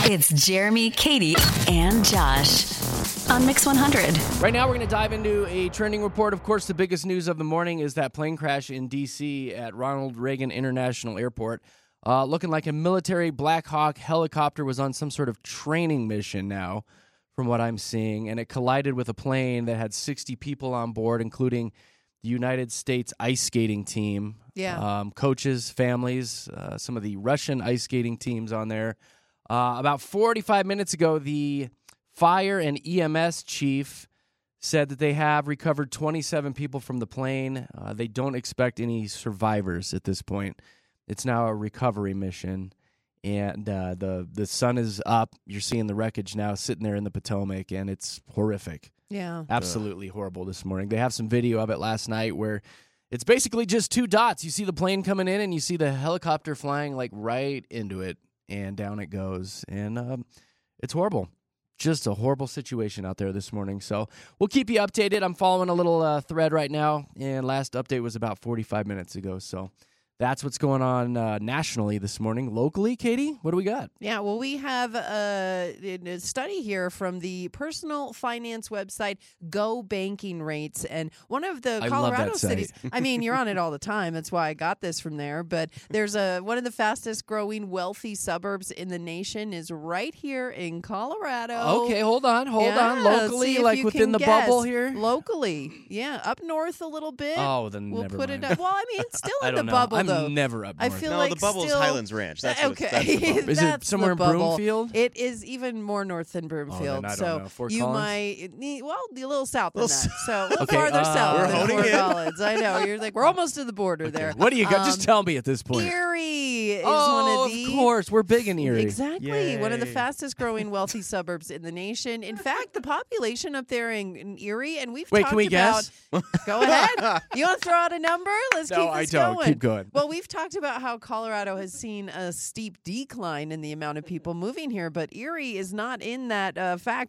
It's Jeremy, Katie, and Josh on Mix 100. Right now, we're going to dive into a trending report. Of course, the biggest news of the morning is that plane crash in D.C. at Ronald Reagan International Airport. Looking like a military Black Hawk helicopter was on some sort of training mission now, from what I'm seeing, and it collided with a plane that had 60 people on board, including the United States ice skating team. Yeah. Coaches, families, some of the Russian ice skating teams on there. About 45 minutes ago, the fire and EMS chief said that they have recovered 27 people from the plane. They don't expect any survivors at this point. It's now a recovery mission, and the sun is up. You're seeing the wreckage now sitting there in the Potomac, and it's horrific. Yeah. Absolutely horrible this morning. They have some video of it last night where it's basically just two dots. You see the plane coming in, and you see the helicopter flying like right into it, and down it goes. And it's horrible. Just a horrible situation out there this morning. So we'll keep you updated. I'm following a little thread right now, and last update was about 45 minutes ago. So that's what's going on nationally this morning. Locally, Katie, what do we got? Yeah, well, we have a study here from the personal finance website Go Banking Rates, and one of the I Colorado love that cities. site. I mean, you're on it all the time. That's why I got this from there. But there's one of the fastest growing wealthy suburbs in the nation is right here in Colorado. Okay, hold on. Yeah, Locally, see if like you within can the guess. bubble here? Locally, yeah, up north a little bit. Oh, then we'll never put mind. it up. Well, I mean, it's still I in the don't know. bubble I'm though. never up I north. feel No, like the bubble's still, Highlands Ranch. That's what okay. that's the bubble. Is That's it somewhere the in bubble. Broomfield? It is even more north than Broomfield. I don't so know. Fort you Collins? might a little south than that. So a little Okay, farther south We're than honing Fort in. Collins. I know. You're like, we're almost to the border there. What do you got? Just tell me at this point. Erie is Oh, one of the course. We're big in Erie. Exactly. One of the Yay. fastest growing wealthy suburbs in the nation. In fact, the population up there in Erie, and we've Wait, talked can we about guess? Go ahead. You want to throw out a number? Let's No, keep I this don't. going. Keep going. Well, we've talked about how Colorado has seen a steep decline in the amount of people moving here, but Erie is not in that fact.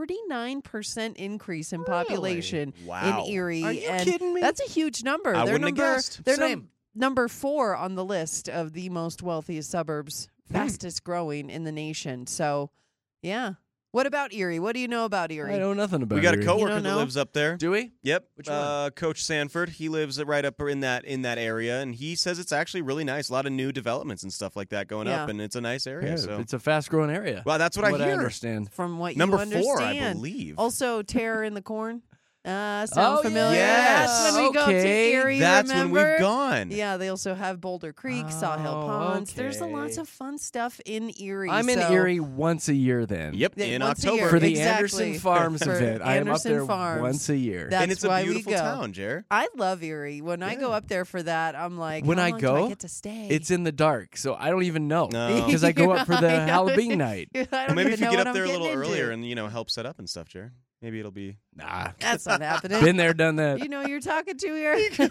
39% increase in population Wow. in Erie. Are you and kidding me? That's a huge number. I They're wouldn't have guessed. They're Same. number 4 on the list of the most wealthiest suburbs, fastest growing in the nation. So, yeah. What about Erie? What do you know about Erie? I know nothing about We got a Erie. You coworker don't that know? lives up there. Do we? Yep. Which one? Coach Sanford. He lives right up in that area, and he says it's actually really nice. A lot of new developments and stuff like that going up, Yeah. and it's a nice area. Yeah, so it's a fast-growing area. well, that's what I I hear. understand. From what Number you understand. 4, I believe. Also, Terror in the Corn. Sound Oh, familiar? yes. That's when we go to Okay. Erie, That's remember? when we've gone. Yeah, they also have Boulder Creek, Sawhill Oh, Ponds. There's okay. lots of fun stuff in Erie. I'm in so- Erie once a year then. Yep. Yeah, In once a October. year. For the Exactly. Anderson Farms For event. I am up Anderson there Farms. once a year. That's and it's a why beautiful we go. town, Jer. I love Erie. When I go Yeah. up there for that, I'm like, When how I long do go, I get to stay? It's in the dark, so I don't even know. No. Because I go up for the I know. Halloween night. I don't Well, maybe even if you know get what up there I'm a little getting earlier into. and help set up and stuff, Jer. Maybe it'll be. Nah. That's not happening. Been there, done that. You know who you're talking to here.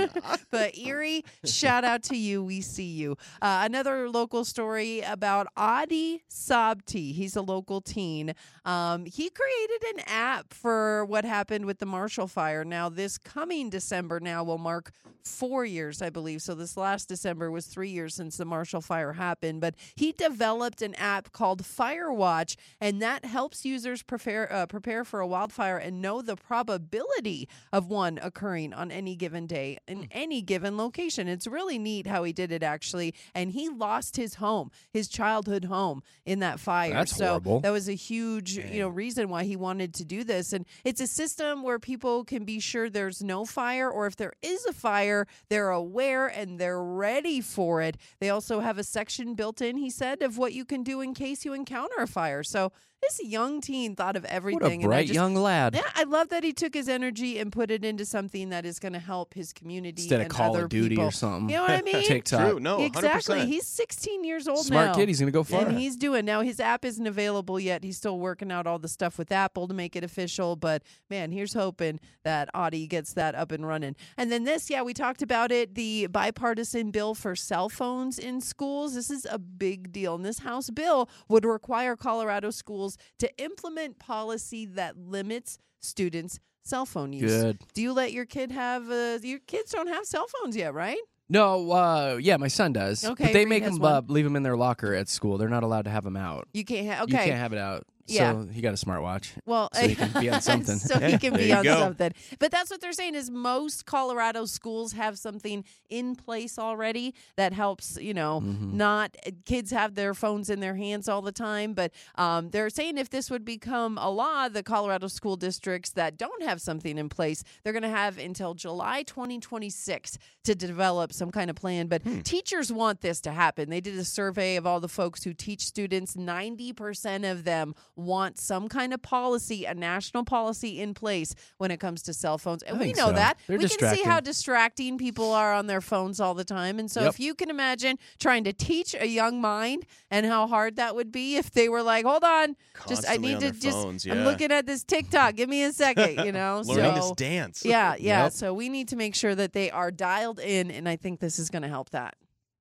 But Erie, shout out to you. We see you. Another local story about Adi Sabti. He's a local teen. He created an app for what happened with the Marshall Fire. Now, this coming December now will mark 4 years, I believe. So this last December was 3 years since the Marshall Fire happened. But he developed an app called Firewatch, and that helps users prepare for a wildfire and know the probability of one occurring on any given day in any given location. It's really neat how he did it, actually. And he lost his home, his childhood home, in that fire. That's so horrible. that was a huge, reason why he wanted to do this. And it's a system where people can be sure there's no fire, or if there is a fire, they're aware and they're ready for it. They also have a section built in, he said, of what you can do in case you encounter a fire. So this young teen thought of everything. What a and I bright just- young lad. Yeah, I love that he took his energy and put it into something that is going to help his community Instead of and Call other of Duty people. or something. You know what I mean? TikTok. True. No, 100%. Exactly. He's 16 years old Smart now. kid. He's going to go far. And he's doing now. His app isn't available yet. He's still working out all the stuff with Apple to make it official. But man, here's hoping that Audi gets that up and running. And then this, we talked about it. The bipartisan bill for cell phones in schools. This is a big deal. And this House bill would require Colorado schools to implement policy that limits students' cell phone use. Good. Do you let your kid have? Your kids don't have cell phones yet, right? No, yeah, my son does. Okay, but they Reed make has him one. leave him in their locker at school. They're not allowed to have him out. You can't have. You Okay. can't have it out. Yeah. So he got a smartwatch. Well, So he can be on something. so he can There be you on go. something. But that's what they're saying is most Colorado schools have something in place already that helps, not kids have their phones in their hands all the time. But they're saying if this would become a law, the Colorado school districts that don't have something in place, they're going to have until July 2026 to develop some kind of plan. But teachers want this to happen. They did a survey of all the folks who teach students. 90% of them want some kind of policy, a national policy in place when it comes to cell phones. And I we think know so. that. They're we can see how distracting. distracting people are on their phones all the time. And so Yep. if you can imagine trying to teach a young mind and how hard that would be if they were like, hold on, Constantly on their phones, I'm yeah. looking at this TikTok. Give me a second, Learning so, this dance. Yeah. Yep. So we need to make sure that they are dialed in, and I think this is going to help that.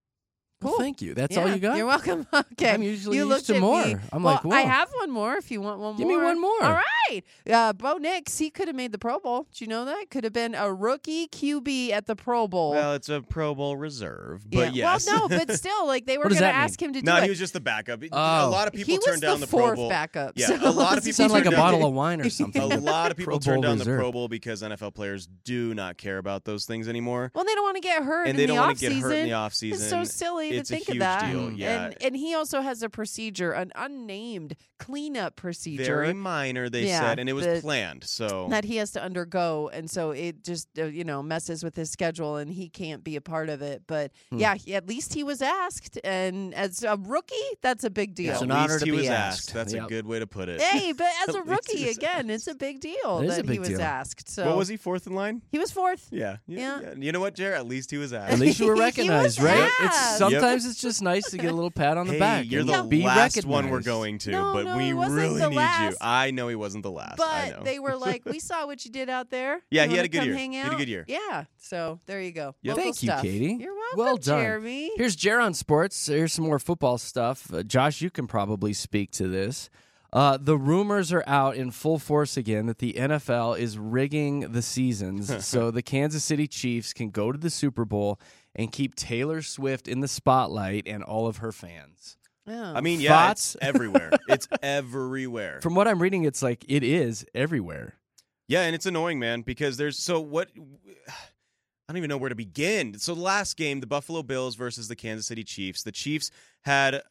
Well, Cool. thank you. That's Yeah, all you got? You're welcome. Okay. I'm usually you used looked to at more. Me. I'm well, like, whoa. I have one more if you want one Give more. me one more. All right. Bo Nix, he could have made the Pro Bowl. Did you know that? Could have been a rookie QB at the Pro Bowl. Well, it's a Pro Bowl reserve, but yes. Well, no, but still, like they were What does going to that ask him to do No, it. he was just the backup. A Oh. lot of people He turn was down the the Pro fourth Bowl. backup. Yeah, so a lot of it's people Sound like a turn down bottle of wine or something. A lot of people Pro turn Bowl down reserve. the Pro Bowl because NFL players do not care about those things anymore. Well, they don't want to get hurt And in they the don't off want to get season. hurt in the offseason. It's so silly It's to a think of huge that. deal, yeah. And he also has a procedure, an unnamed cleanup procedure. Very minor, they Yeah, said, and it was the- planned. So that he has to undergo, and so it just messes with his schedule, and he can't be a part of it. But yeah, at least he was asked, and as a rookie, that's a big deal. It's at an honor least to he be was asked. That's Yep. a good way to put it. Hey, but as a At least rookie, he was again, it's a big deal It is that a big he was deal. asked. So What was he, fourth in line? He was fourth. Yeah. Yeah. You know what, Jared? At least he was asked. At least you were He recognized, was right? It's asked. sometimes it's just nice to get a little pat on the Hey, back. you're and the be last one we're recognized. going to, No, but no, we he wasn't really the need you. last. I know he wasn't the last. I know. But they were like, we saw what you did out there. Yeah, You he had wanna a good come year. Hang He out? had a good year. Yeah. So there you go. Yep. Local Thank you, stuff. Katie. You're welcome, Well done. Jeremy. Here's Jer on sports. Here's some more football stuff. Josh, you can probably speak to this. The rumors are out in full force again that the NFL is rigging the seasons so the Kansas City Chiefs can go to the Super Bowl and keep Taylor Swift in the spotlight and all of her fans. Oh. I mean, yeah, Thoughts? it's everywhere. It's everywhere. From what I'm reading, it's like it is everywhere. Yeah, and it's annoying, man, because there's I don't even know where to begin. So the last game, the Buffalo Bills versus the Kansas City Chiefs. The Chiefs had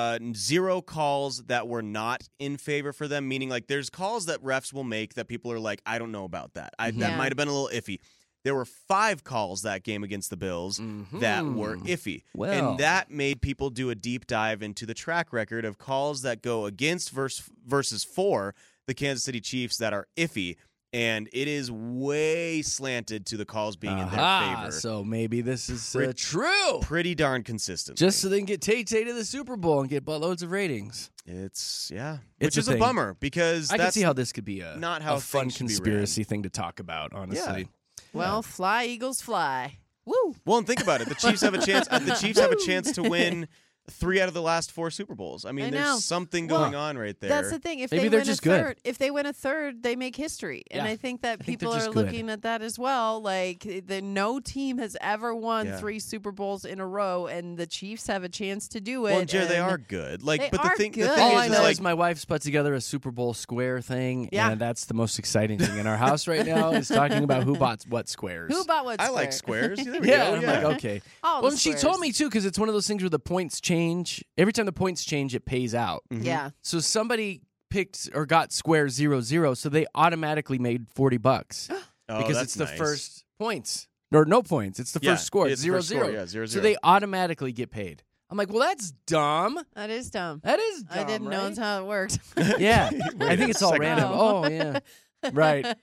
0 calls that were not in favor for them, meaning like there's calls that refs will make that people are like, I don't know about that. That Yeah. might have been a little iffy. There were 5 calls that game against the Bills that were iffy. Well. And that made people do a deep dive into the track record of calls that go against versus for the Kansas City Chiefs that are iffy. And it is way slanted to the calls being in their favor. So maybe this is true. Pretty darn consistent. Just so they can get Tay-Tay to the Super Bowl and get buttloads of ratings. It's It's which is a a thing. bummer because I can that's see how this could be a not how a fun things should be conspiracy thing to talk about, honestly. Well, fly, Eagles, fly. Woo. Well, and think about it. The Chiefs have a chance. The Chiefs have a chance to win 3 out of the last 4 Super Bowls. I mean, I know. there's something Well, going on right there. That's the thing. If Maybe they they're win just a good. third, if they win a third, they make history. And Yeah. I think that I think people they're are just good. looking at that as well. Like no team has ever won Yeah. 3 Super Bowls in a row, and the Chiefs have a chance to do it. Well, Jared, they and- are good. Like, They but are the thing good. All I is, know like, is my wife's put together a Super Bowl square thing, Yeah. and that's the most exciting thing in our house right now is talking about who bought what squares. Who bought what? I like square? squares. There we Yeah, go. and I'm like, okay. All the Well, and she squares. told me, too, because it's one of those things where the points change. Every time the points change, it pays out. Yeah. So somebody picked or got square 0-0, so they automatically made $40 Oh, because that's it's the nice. first points. Or no points. It's the Yeah, first score. it's the first 0-0. score, yeah, 0-0. So they automatically get paid. I'm like, well, that's dumb. That is dumb. That is dumb, I didn't know right? that's how it worked. Yeah, Wait I think a it's all second. random. Oh. Oh, yeah. Right.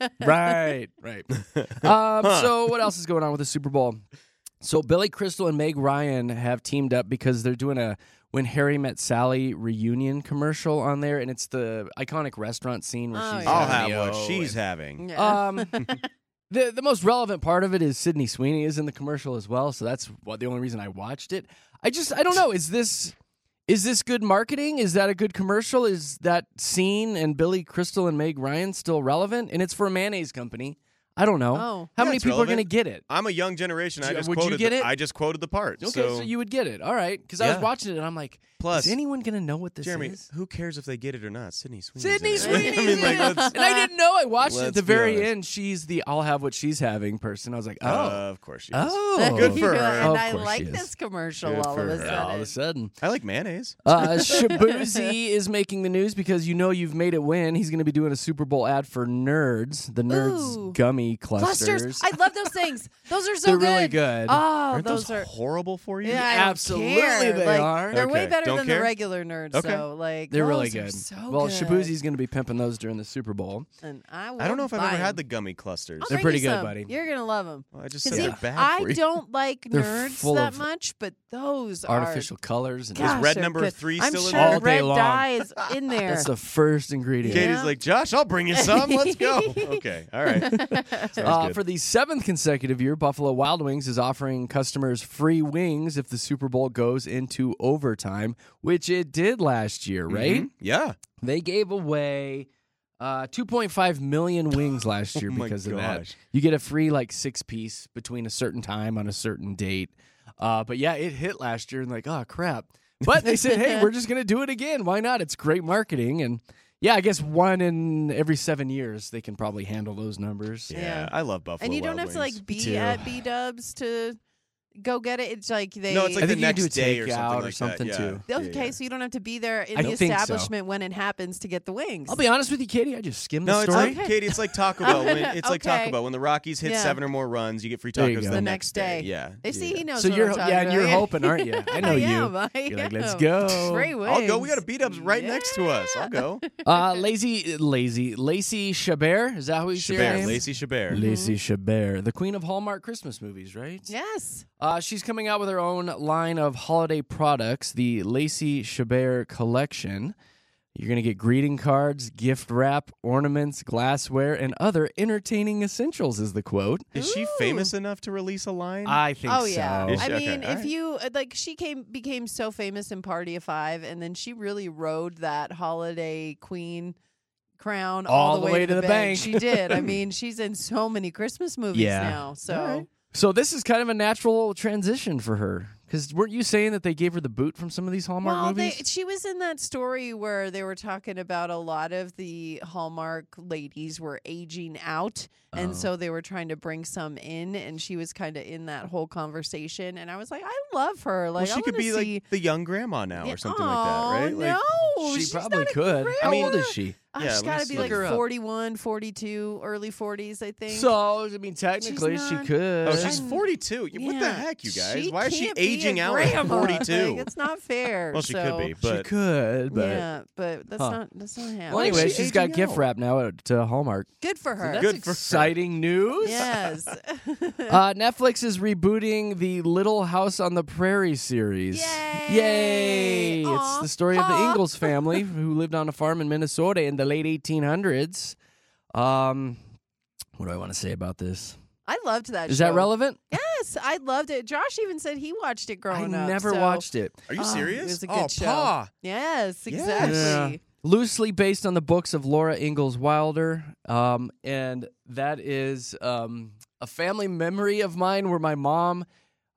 So what else is going on with the Super Bowl? So Billy Crystal and Meg Ryan have teamed up because they're doing a When Harry Met Sally reunion commercial on there, and it's the iconic restaurant scene where Oh, she's yeah. I'll having have the what O she's and- having. Yeah. The most relevant part of it is Sydney Sweeney is in the commercial as well, so that's the only reason I watched it. I don't know. Is this good marketing? Is that a good commercial? Is that scene and Billy Crystal and Meg Ryan still relevant? And it's for a mayonnaise company. I don't know. Oh. How Yeah, many it's people are going to relevant. get it? I'm a young generation. Would you get it? I just quoted the part. Okay, so you would get it. All right. Because I was Yeah. watching it, and I'm like, Plus, is anyone going to know what this Jeremy, is? who cares if they get it or not? Sydney Sweeney's Sydney in it. Sweeney's I mean, like, in it. let's- And I didn't know. I watched it at Let's the be very honest. end. She's the I'll have what she's having person. I was like, oh. Of course she is. Oh. Good for her. And Of I course like she is. this commercial Good all for of a her. sudden. All of a sudden. I like mayonnaise. Shabuzi is making the news because you know you've made it win. He's going to be doing a Super Bowl ad for Nerds, the Nerds Ooh. gummy clusters. Clusters. I love those things. Those are so They're good. really good. Oh, Aren't those those are. horrible for you? Yeah, I don't Absolutely care. they Like, are. They're way Okay, better don't than care? the regular Nerds. Okay. So, like, They're really those are good. So Well, good. Shabuzi's going to be pimping those during the Super Bowl. And I I don't know if I've ever had the. the gummy clusters. I'll They're bring pretty you good, some. buddy. You're gonna love them. I just Because said they're bad for I you. don't like They're Nerds full that of much, but those Artificial colors. And Are, gosh, red they're number good. 3 I'm still in sure there? All day red long. dye is in there. That's the first ingredient. Yeah. Katie's like, Josh, I'll bring you some. Let's go. Okay. All right. Sounds good. For the 7th consecutive year, Buffalo Wild Wings is offering customers free wings if the Super Bowl goes into overtime, which it did last year, right? Mhm. Yeah. They gave away 2.5 million wings last year Oh my because of that. gosh. You get a free 6-piece between a certain time on a certain date. But yeah, it hit last year and oh crap. But they said, hey, we're just going to do it again. Why not? It's great marketing. And yeah, I guess one in every 7 years they can probably handle those numbers. Yeah. I love Buffalo and you don't Wild have to Wings. be too. at B-Dubs to go get it. It's like they. No, it's like I the think you can next do day or takeout something like that. too. Yeah. Okay, Yeah. so you don't have to be there in I the think so. establishment when it happens to get the wings. I'll be honest with you, Katie. I just skimmed No, the it's story. like Katie. It's like Taco Bell. It's like Taco Okay. Bell when the Rockies hit Yeah. 7 or more runs, you get free There you tacos go. the The next next day. Yeah. They see he knows. So what you're I'm talking and you're about. hoping, aren't you? I know I you. am, I You're like, am. let's go. Free wings. I'll go. We got a B-Dubs right next to us. I'll go. Lacey Chabert. Is that who you say her Chabert, name? Lacey Chabert. Lacey Chabert, the queen of Hallmark Christmas movies, right? Yes. She's coming out with her own line of holiday products, the Lacey Chabert Collection. You're going to get greeting cards, gift wrap, ornaments, glassware, and other entertaining essentials, is the quote. Is she famous enough to release a line? I think Oh so. yeah. Is I she? Okay, mean, all if right. you she became so famous in Party of Five, and then she really rode that holiday queen crown all the way to the bank. She did. I mean, she's in so many Christmas movies Yeah. now. So All right. So this is kind of a natural transition for her. Because weren't you saying that they gave her the boot from some of these Hallmark movies? she was in that story where they were talking about a lot of the Hallmark ladies were aging out, and so they were trying to bring some in, and she was kind of in that whole conversation. And I was like, I love her. Like, Well, she I could wanna be see... like the young grandma now Yeah, or something like that, right? Like, No, she she's probably not a could. How old grandma. is she? Yeah, She's let got me to be look like her up. 41, 42, early 40s, I think. So, I mean, technically, she not- could. oh, she's I'm- 42. What the Yeah, heck, you guys? she Why is she can't be aging a out at grandma. 42? Like, it's not fair. Well, she so, could be, she but could, but... yeah, but that's Huh. not happening. Well, Why is anyway, she she's got aging gift out? wrap now at Hallmark. Good for her. That's Good for her. exciting news. Yes. Netflix is rebooting the Little House on the Prairie series. Yay! It's Aw. the story of the Aw. Ingalls family who lived on a farm in Minnesota in the late 1800s. What do I want to say about this? I loved that Is show. that relevant? Yes, I loved it. Josh even said he watched it I growing up. never so- watched it. Are you Oh, serious? it was a oh, good show. Pa. Yes, Yes. exactly. Loosely based on the books of Laura Ingalls Wilder. And that is a family memory of mine where my mom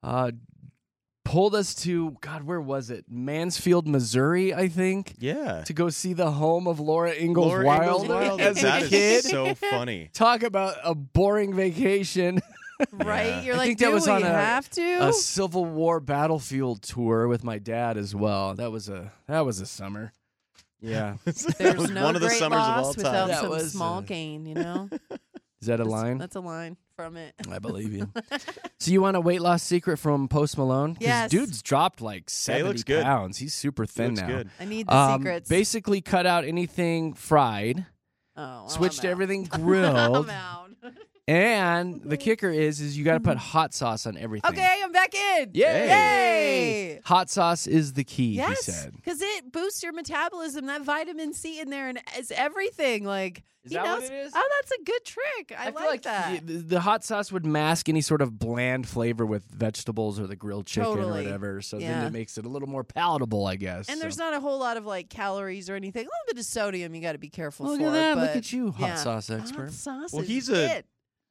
pulled us to, God, where was it? Mansfield, Missouri, I think, Yeah. to go see the home of Laura Ingalls Laura Wilder Ingalls Wilder. as That a is kid. so funny. Talk about a boring vacation. Right? Yeah. You're I like, think that do was we on have to? a Civil War battlefield tour with my dad as well. That was a summer. Yeah. There's was no one of the great summers of loss all time. without That some was, small gain, you know? Is that a line? That's a line from it. I believe you. So you want a weight loss secret from Post Malone? 'Cause Yes. dude's dropped like 70 looks good. pounds. He's super thin Looks now. good. I need the secrets. Basically cut out anything fried, Oh, well, switch I'm to out. everything grilled, I'm out. and the kicker is you got to put hot sauce on everything. Okay, I'm back in. Yay. Yay. Hot sauce is the key, Yes, he said. because it boosts your metabolism. That vitamin C in there and it's everything. Like, Is he that what knows- it is? Oh, that's a good trick. I feel like that. The hot sauce would mask any sort of bland flavor with vegetables or the grilled chicken or Totally. whatever. So then Yeah. it makes it a little more palatable, I guess. And so. there's not a whole lot of like calories or anything. A little bit of sodium you got to be careful Look for. at that. But Look at you, hot yeah. sauce expert. Hot sauce Well, is he's a- it.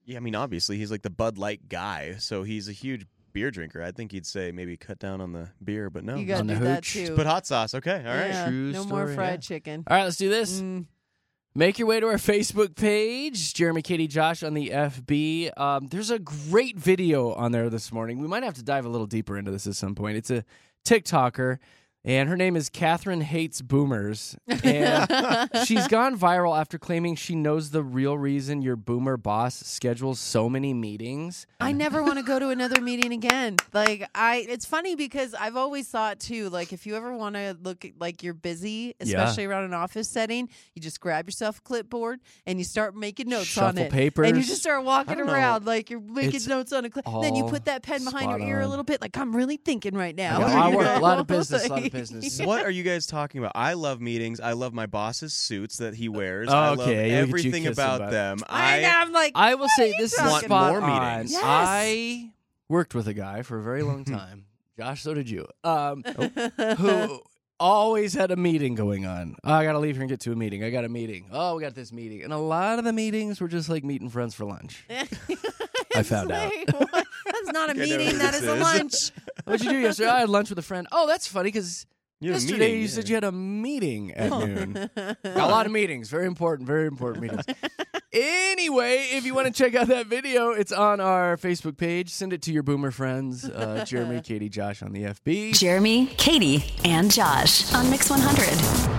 Yeah, I mean, obviously he's like the Bud Light guy, so he's a huge beer drinker. I think he'd say maybe cut down on the beer, but no. You got On to the do that hooch. too. Put hot sauce. Okay, all right. Yeah, True no more story, fried yeah. chicken. All right, let's do this. Make your way to our Facebook page, Jeremy, Katie, Josh on the FB. There's a great video on there this morning. We might have to dive a little deeper into this at some point. It's a TikToker, and her name is Catherine Hates Boomers. And she's gone viral after claiming she knows the real reason your boomer boss schedules so many meetings. I never want to go to another meeting again. It's funny because I've always thought too, like if you ever want to look like you're busy, especially around an office setting, you just grab yourself a clipboard and you start making notes on Shuffle it. papers. And you just start walking don't know. around like you're making It's notes on a clip. Then you all put that pen behind your spot ear a on. little bit, like I'm really thinking right now. I You work a lot know? of business, What are you guys talking about? I love meetings. I love my boss's suits that he wears. Oh, I love okay. Look at you everything kissing about butt. them. I'm like, I will say this is Want spot more on. meetings. Yes. I worked with a guy for a very long time. Josh, so did you. Who always had a meeting going on. Oh, I got to leave here and get to a meeting. I got a meeting. Oh, we got this meeting. And a lot of the meetings were just like meeting friends for lunch. I found out. What? That's not a Okay, I know meeting. what That this is a is. lunch. What'd you do yesterday? I had lunch with a friend. Oh, that's funny because You had a yesterday meeting, you yeah. said you had a meeting at noon. Got a lot of meetings. Very important meetings. Anyway, if you want to check out that video, it's on our Facebook page. Send it to your boomer friends, Jeremy, Katie, Josh on the FB. Jeremy, Katie, and Josh on Mix 100.